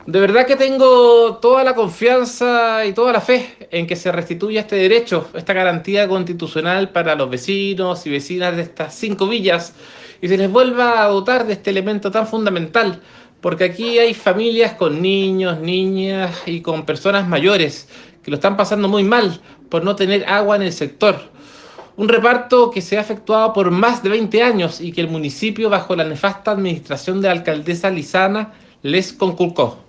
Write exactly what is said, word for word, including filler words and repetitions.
De verdad que tengo toda la confianza y toda la fe en que se restituya este derecho, esta garantía constitucional para los vecinos y vecinas de estas cinco villas y se les vuelva a dotar de este elemento tan fundamental, porque aquí hay familias con niños, niñas y con personas mayores que lo están pasando muy mal por no tener agua en el sector. Un reparto que se ha efectuado por más de veinte años y que el municipio, bajo la nefasta administración de la alcaldesa Lizana, les conculcó.